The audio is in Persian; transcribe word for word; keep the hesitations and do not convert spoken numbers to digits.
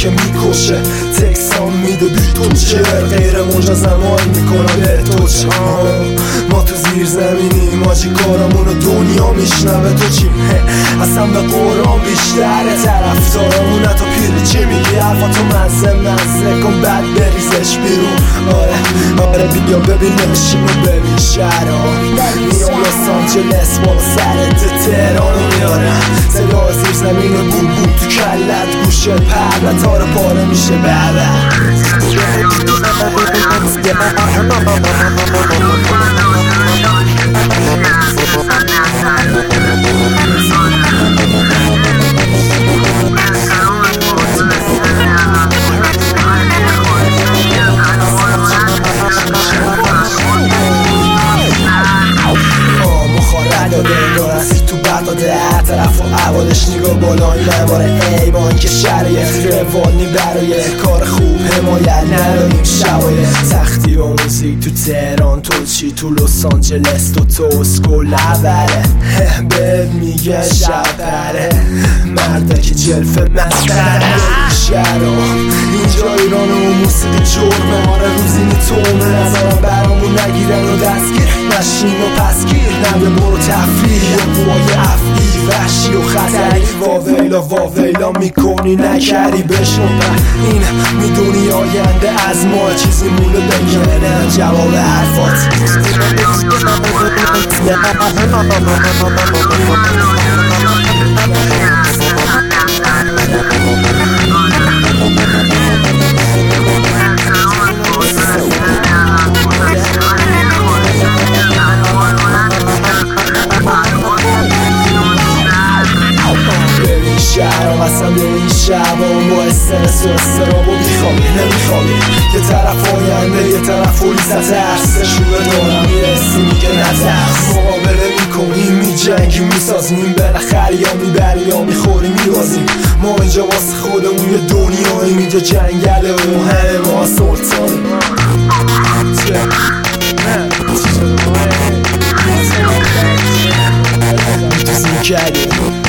که میکشه، تکسان میده بی تو چه غیر مجاز عمال میکنم به تو چه. ما تو زیر زمینی ماجی کارمونو دنیا میشنوه تو چی؟ اصلا به قرآن بیشتره طرفدارمونه تا پیری چی میگی حرفاتو مزه مزه کن بعد بریزش بیرون. آره آره بیا ببین نمیشیم و ببین شهران میام لس آنجلس بالا سرت تهرانو میارم صدا زیر زمین بوم بوم تو کلت گوشت پر تار پاره میشه بعد در طرف و عوادش نگاه بالای نباره ایوان که شرایط روانی برای کار خوب حمایت نداریم شبای سختی و موزیک تو تهران تو چی تو لس آنجلس تو تو اسکول اوله بهت میگه شبره مرده که جلفه مسخره شهرها اینجا ایران و موسیقی جرمه آره روزینی تومه نظرم برامون نگیرن و دستگیر نشین و پسگیر نبه برو تفریح یا بوهای افعی وحشی و خطری واویلا واویلا میکنی نکری بشنو این میدونی آینده از ما چیزی مونده بگیره جواب حرفات شهرم اصلا به این شبام با استرس و استراب و بیخوابی نمیخوابی یه طرف آینده یه طرف فوریزت ترس شروع دارم میرسی میگه نترس مقابله میکنیم میجنگیم میسازیم بالاخره یا میبری یا میخوری میبازیم ما اینجا واسه خودمون یه دنیاییم اینجا جنگله و همه ما سلطانیم میتوزیم کردیم